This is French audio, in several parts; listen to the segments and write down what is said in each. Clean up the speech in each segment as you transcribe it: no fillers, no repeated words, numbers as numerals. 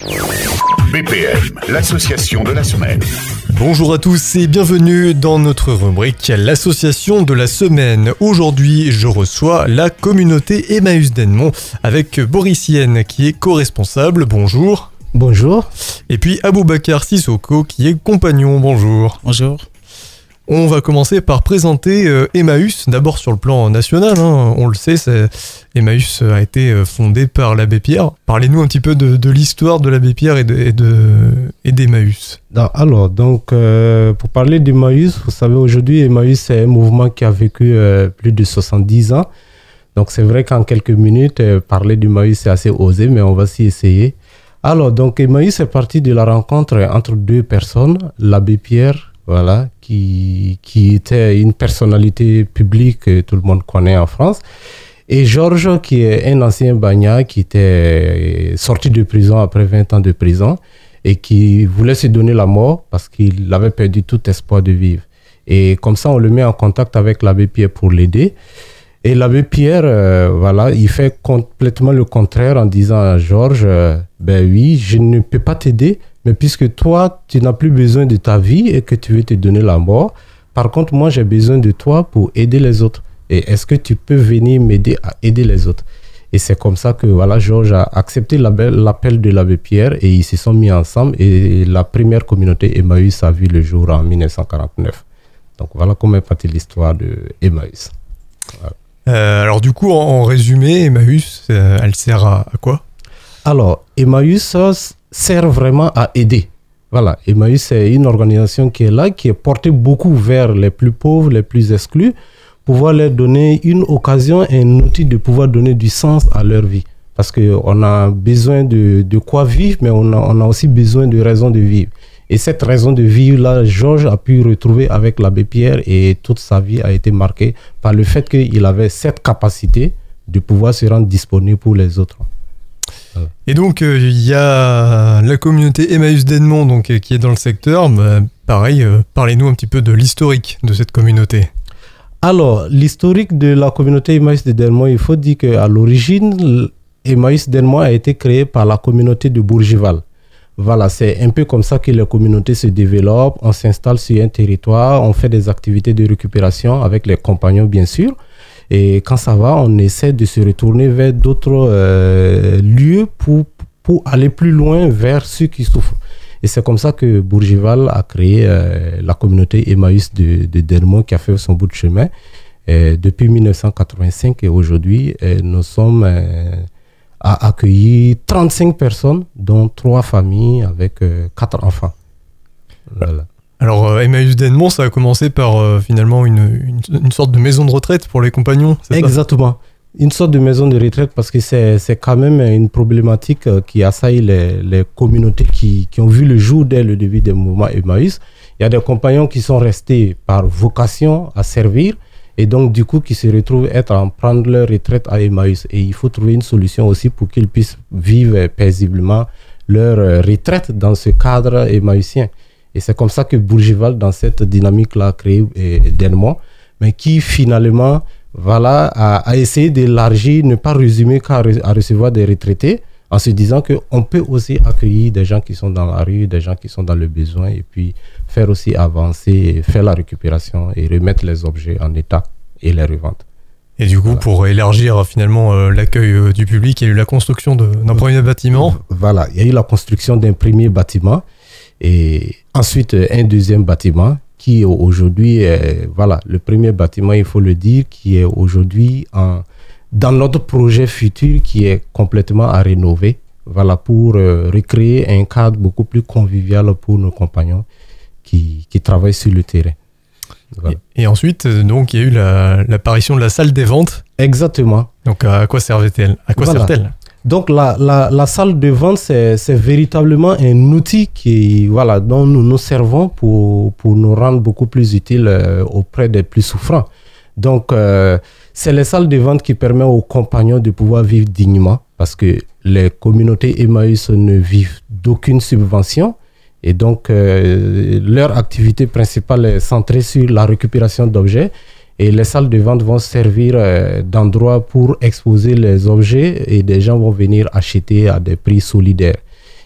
BPM, l'association de la semaine. Bonjour à tous et bienvenue dans notre rubrique l'association de la semaine. Aujourd'hui, je reçois la communauté Emmaüs d'Ennemont avec Boris Yen qui est co-responsable. Bonjour. Bonjour. Et puis Aboubacar Sissoko qui est compagnon. Bonjour. Bonjour. On va commencer par présenter Emmaüs, d'abord sur le plan national, on le sait, Emmaüs a été fondé par l'abbé Pierre. Parlez-nous un petit peu de l'histoire de l'abbé Pierre et d'Emmaüs. Alors, pour parler d'Emmaüs, vous savez, aujourd'hui, Emmaüs, c'est un mouvement qui a vécu plus de 70 ans. Donc, c'est vrai qu'en quelques minutes, parler d'Emmaüs, c'est assez osé, mais on va s'y essayer. Alors, donc, Emmaüs est parti de la rencontre entre deux personnes, l'abbé Pierre, voilà, qui était une personnalité publique que tout le monde connaît en France, et Georges, qui est un ancien bagnat qui était sorti de prison après 20 ans de prison et qui voulait se donner la mort parce qu'il avait perdu tout espoir de vivre. Et comme ça, on le met en contact avec l'abbé Pierre pour l'aider. Et l'abbé Pierre, il fait complètement le contraire en disant à Georges, oui, je ne peux pas t'aider, mais puisque toi, tu n'as plus besoin de ta vie et que tu veux te donner la mort, par contre, moi, j'ai besoin de toi pour aider les autres. Et est-ce que tu peux venir m'aider à aider les autres? Et c'est comme ça que Georges a accepté l'appel de l'abbé Pierre et ils se sont mis ensemble et la première communauté Emmaüs a vu le jour en 1949. Donc voilà comment est partie l'histoire de Emmaüs. Voilà. Alors du coup, en résumé, Emmaüs, elle sert à quoi? Alors, Emmaüs sert vraiment à aider. Voilà, Emmaüs, c'est une organisation qui est là, qui est portée beaucoup vers les plus pauvres, les plus exclus, pouvoir leur donner une occasion et un outil de pouvoir donner du sens à leur vie. Parce qu'on a besoin de quoi vivre, mais on a aussi besoin de raison de vivre. Et cette raison de vivre-là, Georges a pu retrouver avec l'abbé Pierre et toute sa vie a été marquée par le fait qu'il avait cette capacité de pouvoir se rendre disponible pour les autres. Voilà. Et donc, il y a la communauté Emmaüs d'Ennemont qui est dans le secteur. Pareil, parlez-nous un petit peu de l'historique de cette communauté. Alors, l'historique de la communauté Emmaüs d'Ennemont, il faut dire qu'à l'origine, Emmaüs d'Ennemont a été créé par la communauté de Bourgival. Voilà, c'est un peu comme ça que les communautés se développent. On s'installe sur un territoire, on fait des activités de récupération avec les compagnons, bien sûr. Et quand ça va, on essaie de se retourner vers d'autres lieux pour aller plus loin vers ceux qui souffrent. Et c'est comme ça que Bourgival a créé la communauté Emmaüs d'Ennemont qui a fait son bout de chemin depuis 1985. Et aujourd'hui, nous sommes à accueillir 35 personnes, dont 3 familles avec 4 enfants. Voilà. Alors, Emmaüs d'Ennemont, ça a commencé par finalement une sorte de maison de retraite pour les compagnons, c'est Exactement. Ça? Une sorte de maison de retraite parce que c'est quand même une problématique qui assaille les communautés qui ont vu le jour dès le début des mouvements Emmaüs. Il y a des compagnons qui sont restés par vocation à servir et donc du coup qui se retrouvent prendre leur retraite à Emmaüs. Et il faut trouver une solution aussi pour qu'ils puissent vivre paisiblement leur retraite dans ce cadre emmaüsien. Et c'est comme ça que Bourgival, dans cette dynamique-là, a créé d'Ennemont, mais qui finalement a essayé d'élargir, ne pas résumer qu'à recevoir des retraités, en se disant qu'on peut aussi accueillir des gens qui sont dans la rue, des gens qui sont dans le besoin, et puis faire aussi avancer, faire la récupération et remettre les objets en état et les revendre. Et du coup, pour élargir finalement l'accueil du public, il y a eu la construction d'un premier bâtiment. Voilà, il y a eu la construction d'un premier bâtiment et ensuite un deuxième bâtiment qui aujourd'hui est, le premier bâtiment, il faut le dire, qui est aujourd'hui dans notre projet futur qui est complètement à rénover, pour recréer un cadre beaucoup plus convivial pour nos compagnons qui travaillent sur le terrain. Voilà. Et ensuite, donc, il y a eu l'apparition de la salle des ventes. Exactement. Donc, à quoi servait-elle? Sert-elle? Donc, la salle de vente, c'est véritablement un outil dont nous nous servons pour nous rendre beaucoup plus utiles auprès des plus souffrants. Donc, c'est les salles de vente qui permettent aux compagnons de pouvoir vivre dignement parce que les communautés Emmaüs ne vivent d'aucune subvention. Et donc, leur activité principale est centrée sur la récupération d'objets. Et les salles de vente vont servir d'endroit pour exposer les objets et des gens vont venir acheter à des prix solidaires.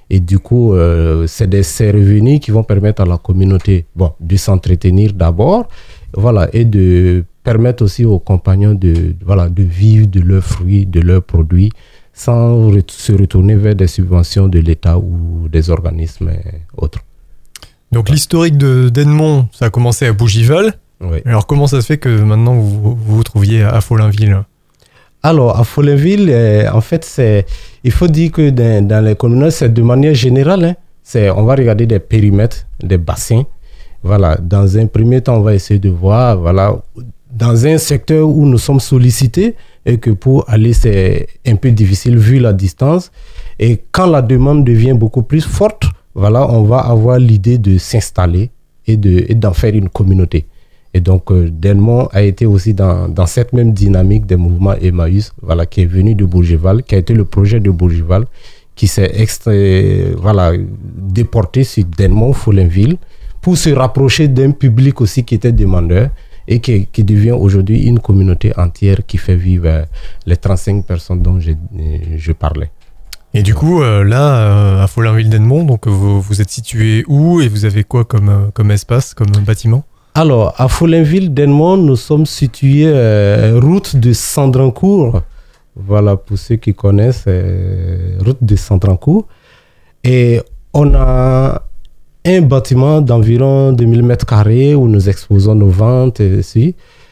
Et du coup, c'est ces revenus qui vont permettre à la communauté de s'entretenir d'abord, voilà, et de permettre aussi aux compagnons de vivre de leurs fruits, de leurs produits, sans se retourner vers des subventions de l'État ou des organismes autres. Donc l'historique d'Edmond, ça a commencé à Bougival. Oui. Alors comment ça se fait que maintenant vous trouviez à Follinville ? Alors, à Follinville, en fait, il faut dire que dans les communautés, c'est de manière générale. On va regarder des périmètres, des bassins. Voilà. Dans un premier temps, on va essayer de voir, voilà, dans un secteur où nous sommes sollicités et que pour aller, c'est un peu difficile vu la distance. Et quand la demande devient beaucoup plus forte, voilà, on va avoir l'idée de s'installer et d'en faire une communauté. Et donc, Delmont a été aussi dans cette même dynamique des mouvements Emmaüs, voilà, qui est venu de Bourgival, qui a été le projet de Bourgival, qui s'est déporté sur Delmont, Follinville, pour se rapprocher d'un public aussi qui était demandeur et qui devient aujourd'hui une communauté entière qui fait vivre les 35 personnes dont je parlais. Et du coup, là, à Follinville-d'Edmond, donc vous êtes situé où et vous avez quoi comme espace, comme bâtiment ? Alors, à Follinville-d'Edmond, nous sommes situés route de Sandrancourt. Voilà, pour ceux qui connaissent, route de Sandrancourt. Et on a un bâtiment d'environ 2000 m² où nous exposons nos ventes ici.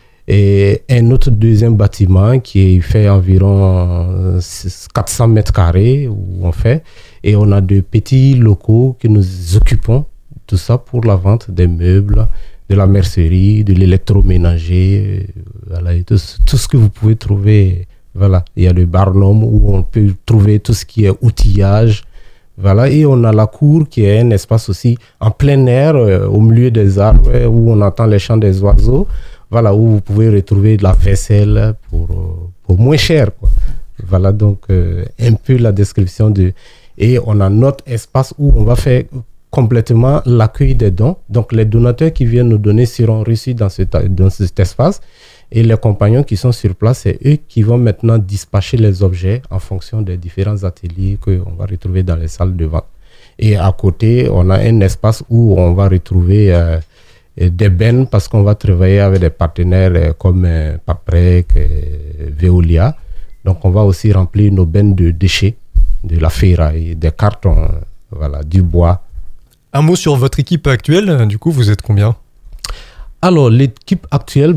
Et un autre deuxième bâtiment qui fait environ 400 m² où on fait. Et on a de petits locaux que nous occupons, tout ça pour la vente des meubles, de la mercerie, de l'électroménager, voilà, et tout ce que vous pouvez trouver. Voilà, il y a le Barnum où on peut trouver tout ce qui est outillage. Voilà, et on a la cour qui est un espace aussi en plein air, au milieu des arbres, où on entend les chants des oiseaux. Voilà, où vous pouvez retrouver de la vaisselle pour moins cher, quoi. Voilà, donc un peu la description et on a notre espace où on va faire complètement l'accueil des dons. Donc, les donateurs qui viennent nous donner seront reçus dans cet espace. Et les compagnons qui sont sur place, c'est eux qui vont maintenant dispatcher les objets en fonction des différents ateliers qu'on va retrouver dans les salles de vente. Et à côté, on a un espace où on va retrouver des bennes parce qu'on va travailler avec des partenaires comme Paprec, Veolia. Donc, on va aussi remplir nos bennes de déchets, de la ferraille, des cartons, voilà, du bois. Un mot sur votre équipe actuelle, du coup, vous êtes combien ? Alors, l'équipe actuelle,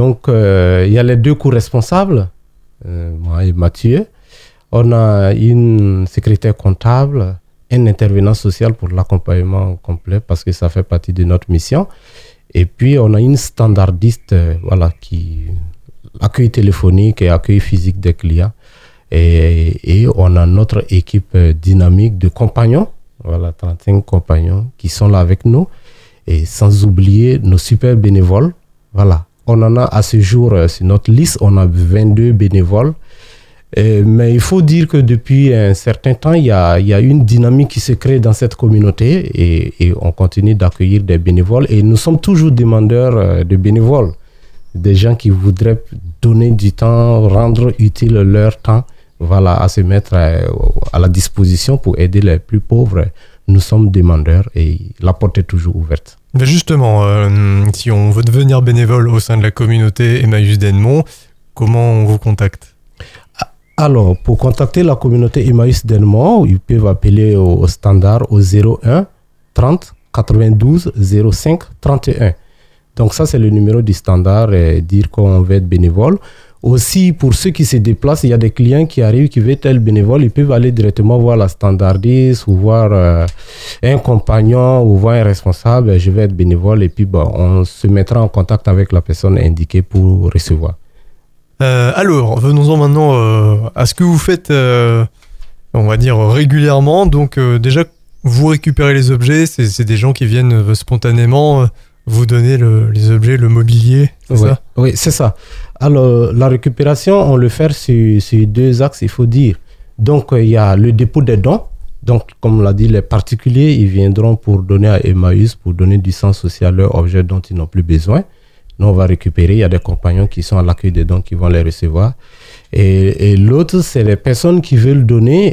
il y a les deux co-responsables, moi et Mathieu. On a une secrétaire comptable, un intervenant social pour l'accompagnement complet parce que ça fait partie de notre mission. Et puis, on a une standardiste, qui accueil téléphonique et accueil physique des clients. Et on a notre équipe dynamique de compagnons. Voilà, 35 compagnons qui sont là avec nous. Et sans oublier nos super bénévoles. Voilà, on en a à ce jour sur notre liste, on a 22 bénévoles. Mais il faut dire que depuis un certain temps, il y a une dynamique qui se crée dans cette communauté et on continue d'accueillir des bénévoles. Et nous sommes toujours demandeurs de bénévoles. Des gens qui voudraient donner du temps, rendre utile leur temps, voilà, à se mettre à la disposition pour aider les plus pauvres. Nous sommes demandeurs et la porte est toujours ouverte. Ben justement, si on veut devenir bénévole au sein de la communauté Emmaüs d'Edmond, comment on vous contacte ? Alors, pour contacter la communauté Emmaüs d'Edmond, ils peuvent appeler au standard au 01 30 92 05 31. Donc ça, c'est le numéro du standard et dire qu'on veut être bénévole. Aussi, pour ceux qui se déplacent, il y a des clients qui arrivent, qui veulent être bénévoles, ils peuvent aller directement voir la standardiste ou voir un compagnon ou voir un responsable, je vais être bénévole et puis on se mettra en contact avec la personne indiquée pour recevoir. Alors, venons-en maintenant à ce que vous faites, on va dire, régulièrement. Donc déjà, vous récupérez les objets, c'est des gens qui viennent spontanément vous donner les objets, le mobilier, c'est ça ? Oui, c'est ça. Alors, la récupération, on le fait sur deux axes, il faut dire. Donc, il y a le dépôt des dons. Donc, comme on l'a dit, les particuliers, ils viendront pour donner à Emmaüs, pour donner du sens social à leurs objets dont ils n'ont plus besoin. Nous, on va récupérer. Il y a des compagnons qui sont à l'accueil des dons qui vont les recevoir. Et l'autre, c'est les personnes qui veulent donner et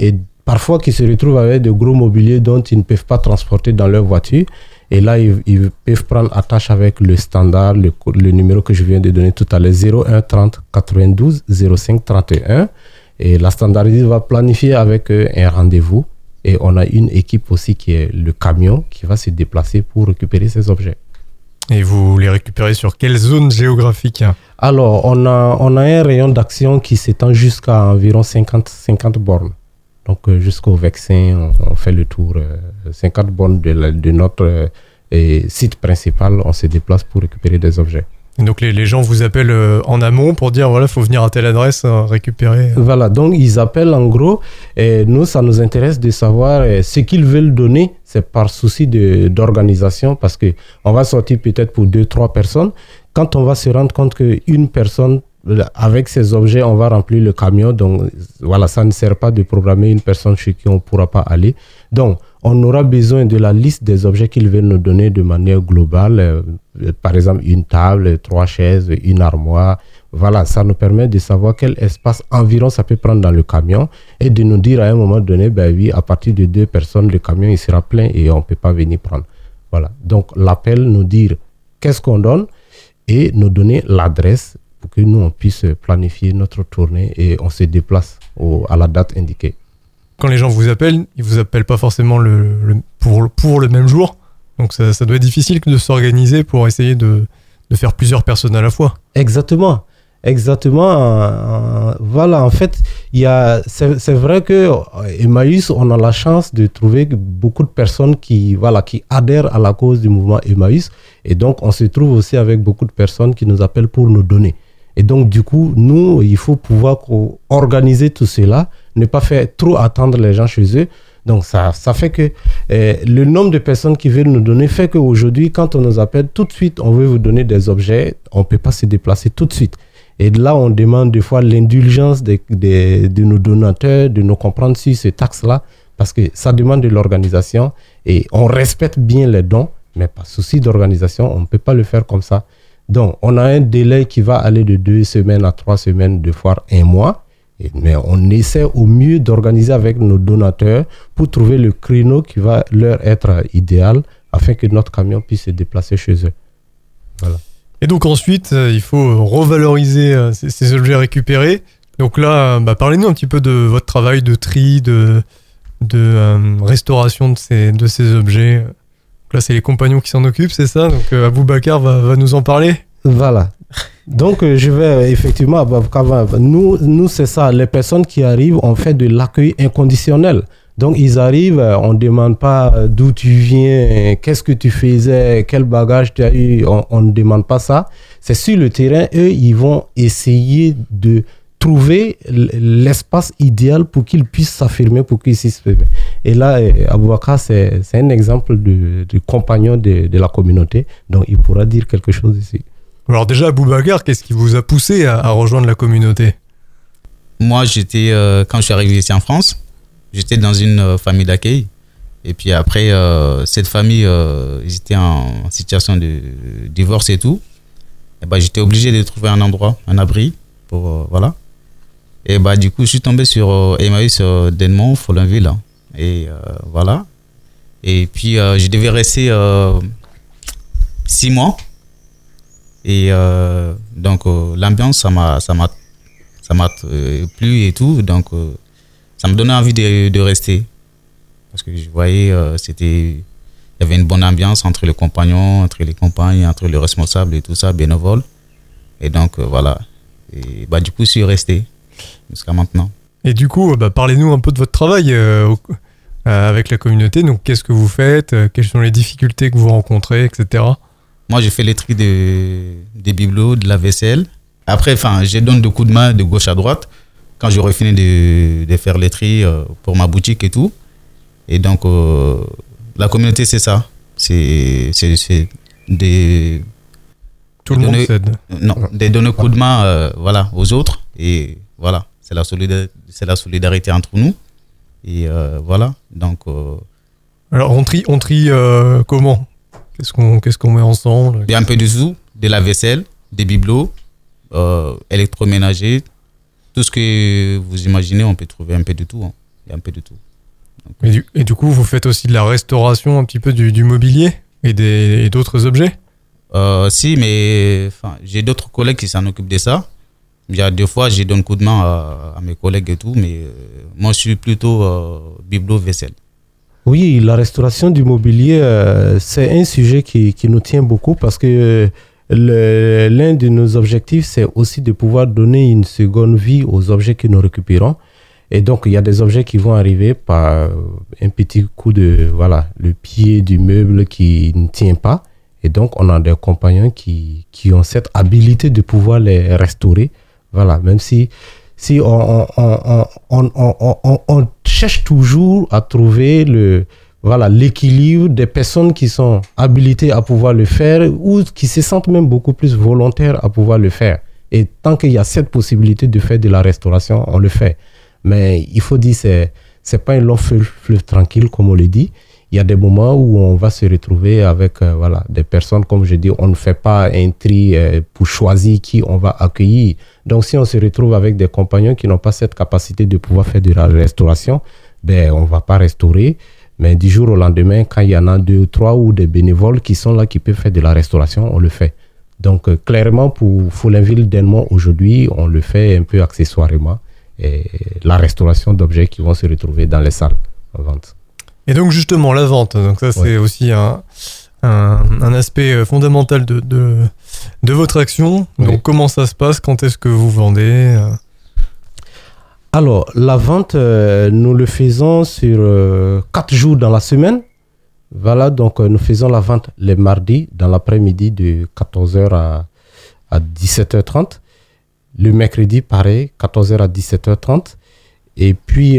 parfois qui se retrouvent avec de gros mobiliers dont ils ne peuvent pas transporter dans leur voiture. Et là, ils peuvent prendre attache avec le standard, le numéro que je viens de donner tout à l'heure, 01 30 92 05 31. Et la standardiste va planifier avec eux un rendez-vous. Et on a une équipe aussi qui est le camion qui va se déplacer pour récupérer ces objets. Et vous les récupérez sur quelle zone géographique? Alors, on a un rayon d'action qui s'étend jusqu'à environ 50 bornes. Donc, jusqu'au Vexin, on fait le tour. 50 bornes de notre site principal, on se déplace pour récupérer des objets. Et donc, les gens vous appellent en amont pour dire, voilà, il faut venir à telle adresse récupérer. Voilà, donc ils appellent en gros. Et nous, ça nous intéresse de savoir ce qu'ils veulent donner. C'est par souci d'organisation parce qu'on va sortir peut-être pour 2-3 personnes. Quand on va se rendre compte qu'une personne, avec ces objets, on va remplir le camion. Donc, voilà, ça ne sert pas de programmer une personne chez qui on ne pourra pas aller. Donc, on aura besoin de la liste des objets qu'ils veulent nous donner de manière globale. Par exemple, une table, 3 chaises, une armoire. Voilà, ça nous permet de savoir quel espace environ ça peut prendre dans le camion et de nous dire à un moment donné, ben oui, à partir de 2 personnes, le camion il sera plein et on ne peut pas venir prendre. Voilà, donc l'appel nous dire qu'est-ce qu'on donne et nous donner l'adresse pour que nous, on puisse planifier notre tournée et on se déplace à la date indiquée. Quand les gens vous appellent, ils vous appellent pas forcément pour le même jour. Donc ça doit être difficile de s'organiser pour essayer de faire plusieurs personnes à la fois. Exactement. Voilà, en fait, c'est vrai que Emmaüs, on a la chance de trouver beaucoup de personnes qui adhèrent à la cause du mouvement Emmaüs. Et donc, on se trouve aussi avec beaucoup de personnes qui nous appellent pour nous donner. Et donc, du coup, nous, il faut pouvoir organiser tout cela, ne pas faire trop attendre les gens chez eux. Donc, ça fait que le nombre de personnes qui veulent nous donner fait qu'aujourd'hui, quand on nous appelle, tout de suite, on veut vous donner des objets, on ne peut pas se déplacer tout de suite. Et là, on demande des fois l'indulgence de nos donateurs, de nous comprendre sur ce taxe-là, parce que ça demande de l'organisation et on respecte bien les dons, mais par souci d'organisation, on ne peut pas le faire comme ça. Donc, on a un délai qui va aller de 2 semaines à 3 semaines, des fois 1 mois. Mais on essaie au mieux d'organiser avec nos donateurs pour trouver le créneau qui va leur être idéal afin que notre camion puisse se déplacer chez eux. Voilà. Et donc ensuite, il faut revaloriser ces objets récupérés. Donc là, parlez-nous un petit peu de votre travail de tri, de restauration de ces objets. Donc là, c'est les compagnons qui s'en occupent, c'est ça? Donc Aboubacar va nous en parler. Voilà. Donc, je vais effectivement, nous, c'est ça, les personnes qui arrivent, on fait de l'accueil inconditionnel. Donc, ils arrivent, on ne demande pas d'où tu viens, qu'est-ce que tu faisais, quel bagage tu as eu, on ne demande pas ça. C'est sur le terrain, eux, ils vont essayer de trouver l'espace idéal pour qu'ils puissent s'affirmer, pour qu'ils s'expriment. Et là, Aboubacar, c'est un exemple de compagnon de la communauté, donc il pourra dire quelque chose ici. Alors déjà, Aboubacar, qu'est-ce qui vous a poussé à rejoindre la communauté? Moi, quand je suis arrivé ici en France, j'étais dans une famille d'accueil. Et puis après, cette famille, ils étaient en situation de divorce et tout. Et j'étais obligé de trouver un endroit, un abri, pour voilà. Et du coup, je suis tombé sur Emmaüs Denmont, Follenville. Et voilà. Et puis, je devais rester 6 mois. Et donc l'ambiance ça m'a plu et tout, donc ça me donnait envie de rester parce que je voyais il y avait une bonne ambiance entre les compagnons, entre les compagnes, entre les responsables et tout ça, bénévoles. Et donc voilà, et du coup je suis resté jusqu'à maintenant. Et du coup parlez-nous un peu de votre travail avec la communauté. Donc qu'est-ce que vous faites, quelles sont les difficultés que vous rencontrez, etc. Moi, j'ai fait les tri des bibelots, de la vaisselle. Après, je donne des coups de main de gauche à droite quand j'aurai fini de faire les tri pour ma boutique et tout. Et donc, la communauté, c'est ça. C'est des... Tout le monde s'aide. Non, de donner coup de main aux autres. Et voilà, c'est la solidarité entre nous. Et voilà, donc... Alors, on trie comment ? Qu'est-ce qu'on met ensemble? Il y a un peu de tout, de la vaisselle, des bibelots, électroménager, tout ce que vous imaginez, on peut trouver un peu de tout. Il y a un peu de tout. Et du coup, vous faites aussi de la restauration un petit peu du mobilier et d'autres objets? Si, mais j'ai d'autres collègues qui s'en occupent de ça. Il y a des fois, je donne coup de main à mes collègues et tout, mais moi, je suis plutôt biblo-vaisselle. Oui, la restauration du mobilier, c'est un sujet qui nous tient beaucoup parce que l'un de nos objectifs, c'est aussi de pouvoir donner une seconde vie aux objets que nous récupérons. Et donc, il y a des objets qui vont arriver par un petit coup de, le pied du meuble qui ne tient pas. Et donc, on a des compagnons qui ont cette habilité de pouvoir les restaurer. Voilà, même si on cherche toujours à trouver l'équilibre des personnes qui sont habilitées à pouvoir le faire ou qui se sentent même beaucoup plus volontaires à pouvoir le faire. Et tant qu'il y a cette possibilité de faire de la restauration, on le fait. Mais il faut dire que c'est pas un long fleuve tranquille, comme on le dit. Il y a des moments où on va se retrouver avec des personnes, comme je dis, on ne fait pas un tri pour choisir qui on va accueillir. Donc, si on se retrouve avec des compagnons qui n'ont pas cette capacité de pouvoir faire de la restauration, on ne va pas restaurer. Mais du jour au lendemain, quand il y en a 2 ou 3 ou des bénévoles qui sont là, qui peuvent faire de la restauration, on le fait. Donc, clairement, pour Foulainville d'Elmont, aujourd'hui, on le fait un peu accessoirement. Et la restauration d'objets qui vont se retrouver dans les salles en vente. Et donc justement la vente, donc ça c'est aussi un aspect fondamental de votre action. Donc comment ça se passe, quand est-ce que vous vendez? Alors la vente, nous le faisons sur 4 jours dans la semaine. Voilà, donc nous faisons la vente les mardis dans l'après-midi de 14h à 17h30. Le mercredi, pareil, 14h à 17h30. Et puis,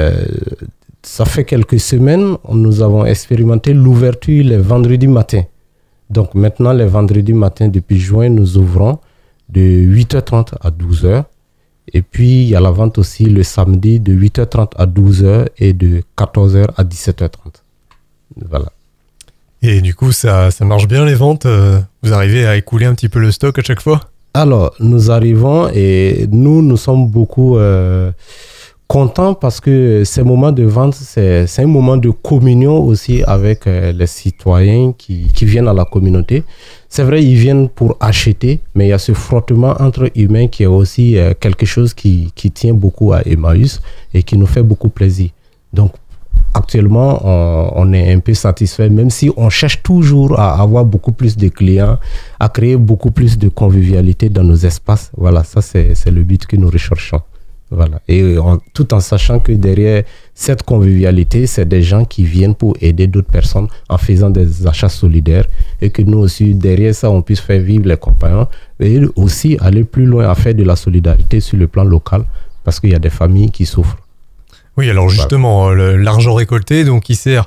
ça fait quelques semaines, nous avons expérimenté l'ouverture les vendredis matins. Donc maintenant, les vendredis matins, depuis juin, nous ouvrons de 8h30 à 12h. Et puis, il y a la vente aussi le samedi de 8h30 à 12h et de 14h à 17h30. Voilà. Et du coup, ça marche bien les ventes? Vous arrivez à écouler un petit peu le stock à chaque fois? Alors, nous arrivons et nous sommes beaucoup contents parce que ces moments de vente, c'est un moment de communion aussi avec les citoyens qui viennent à la communauté. C'est vrai, ils viennent pour acheter, mais il y a ce frottement entre humains qui est aussi quelque chose qui tient beaucoup à Emmaüs et qui nous fait beaucoup plaisir. Donc, actuellement, on est un peu satisfait, même si on cherche toujours à avoir beaucoup plus de clients, à créer beaucoup plus de convivialité dans nos espaces. Voilà, ça c'est le but que nous recherchons. Voilà. Et tout en sachant que derrière cette convivialité, c'est des gens qui viennent pour aider d'autres personnes en faisant des achats solidaires et que nous aussi, derrière ça, on puisse faire vivre les compagnons et aussi aller plus loin à faire de la solidarité sur le plan local parce qu'il y a des familles qui souffrent. Oui, alors justement, l'argent récolté, donc il sert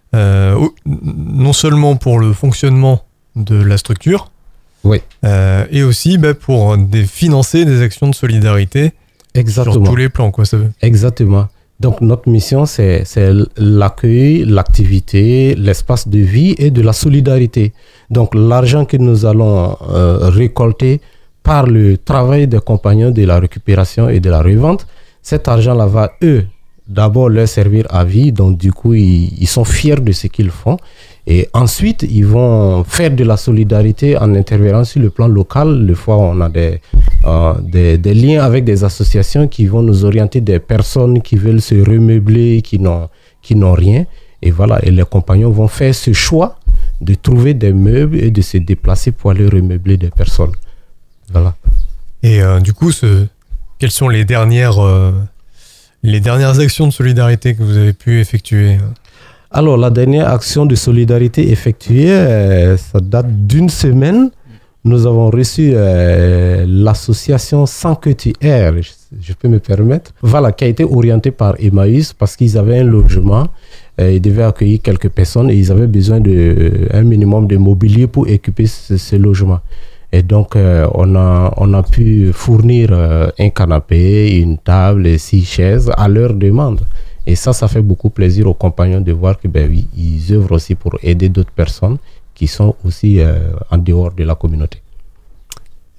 non seulement pour le fonctionnement de la structure, oui, et aussi pour financer des actions de solidarité. Exactement. Sur tous les plans, quoi. Ça veut. Exactement. Donc notre mission, c'est l'accueil, l'activité, l'espace de vie et de la solidarité. Donc l'argent que nous allons récolter par le travail des compagnons de la récupération et de la revente, cet argent-là va, d'abord leur servir à vie, donc du coup ils sont fiers de ce qu'ils font et ensuite ils vont faire de la solidarité en intervenant sur le plan local. Des fois on a des liens avec des associations qui vont nous orienter, des personnes qui veulent se remeubler, qui n'ont rien, et voilà, et les compagnons vont faire ce choix de trouver des meubles et de se déplacer pour aller remeubler des personnes. Voilà. Et du coup, quelles sont les dernières actions de solidarité que vous avez pu effectuer? Alors, la dernière action de solidarité effectuée, ça date d'une semaine. Nous avons reçu l'association Sans que tu erres, je peux me permettre, voilà, qui a été orientée par Emmaüs parce qu'ils avaient un logement, ils devaient accueillir quelques personnes et ils avaient besoin d'un minimum de mobilier pour équiper ce logement. Et donc, on a pu fournir un canapé, une table et 6 chaises à leur demande. Et ça fait beaucoup plaisir aux compagnons de voir que, oui, ils œuvrent aussi pour aider d'autres personnes qui sont aussi en dehors de la communauté.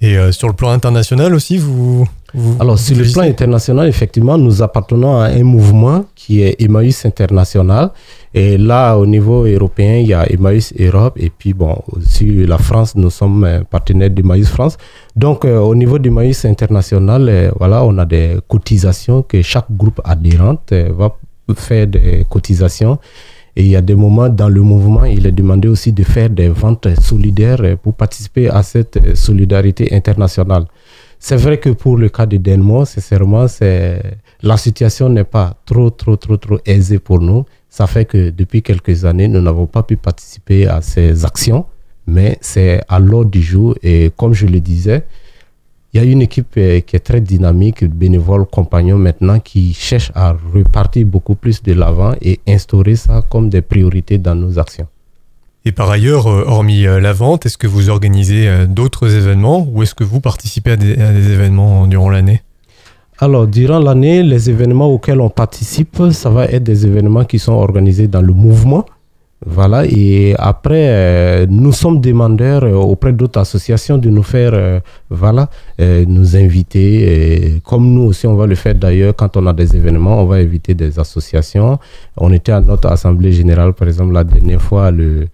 Et sur le plan international aussi, Alors, sur le plan international, effectivement, nous appartenons à un mouvement qui est Emmaüs International. Et là, au niveau européen, il y a Emmaüs Europe. Et puis, bon, aussi la France, nous sommes partenaires d'Emmaüs France. Donc, au niveau d'Emmaüs International, voilà, on a des cotisations que chaque groupe adhérent va faire des cotisations. Et il y a des moments dans le mouvement, il est demandé aussi de faire des ventes solidaires pour participer à cette solidarité internationale. C'est vrai que pour le cas de Denmo, sincèrement, la situation n'est pas trop aisée pour nous. Ça fait que depuis quelques années, nous n'avons pas pu participer à ces actions, mais c'est à l'ordre du jour. Et comme je le disais, il y a une équipe qui est très dynamique, bénévoles, compagnons maintenant, qui cherche à repartir beaucoup plus de l'avant et instaurer ça comme des priorités dans nos actions. Et par ailleurs, hormis la vente, est-ce que vous organisez d'autres événements ou est-ce que vous participez à des événements durant l'année ? Alors, durant l'année, les événements auxquels on participe, ça va être des événements qui sont organisés dans le mouvement. Voilà, et après, nous sommes demandeurs auprès d'autres associations de nous faire, nous inviter. Et comme nous aussi, on va le faire d'ailleurs quand on a des événements, on va inviter des associations. On était à notre assemblée générale, par exemple, la dernière fois, le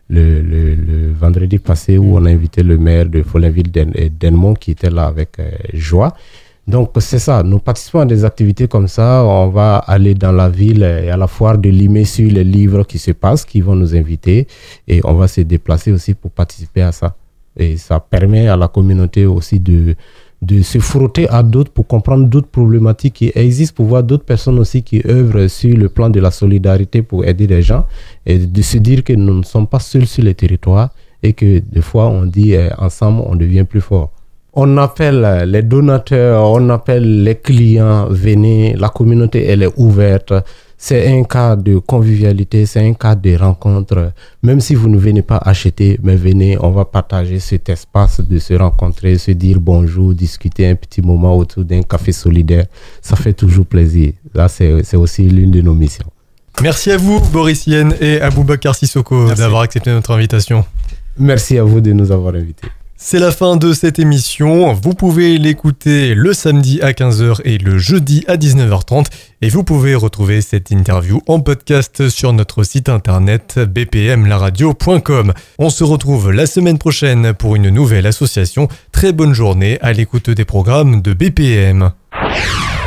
vendredi passé, où on a invité le maire de Follenville Denmont qui était là avec joie. Donc, c'est ça. Nous participons à des activités comme ça. On va aller dans la ville et à la foire de Limay sur les livres qui se passent, qui vont nous inviter. Et on va se déplacer aussi pour participer à ça. Et ça permet à la communauté aussi de se frotter à d'autres pour comprendre d'autres problématiques qui existent, pour voir d'autres personnes aussi qui œuvrent sur le plan de la solidarité pour aider les gens. Et de se dire que nous ne sommes pas seuls sur les territoires et que des fois, on dit ensemble, on devient plus fort. On appelle les donateurs, on appelle les clients, venez, la communauté elle est ouverte. C'est un cas de convivialité, c'est un cas de rencontre. Même si vous ne venez pas acheter, mais venez, on va partager cet espace de se rencontrer, se dire bonjour, discuter un petit moment autour d'un café solidaire. Ça fait toujours plaisir. Là, c'est aussi l'une de nos missions. Merci à vous, Boris Yen et Aboubacar Sissoko, d'avoir accepté notre invitation. Merci à vous de nous avoir invités. C'est la fin de cette émission. Vous pouvez l'écouter le samedi à 15h et le jeudi à 19h30. Et vous pouvez retrouver cette interview en podcast sur notre site internet bpmlaradio.com. On se retrouve la semaine prochaine pour une nouvelle association. Très bonne journée à l'écoute des programmes de BPM.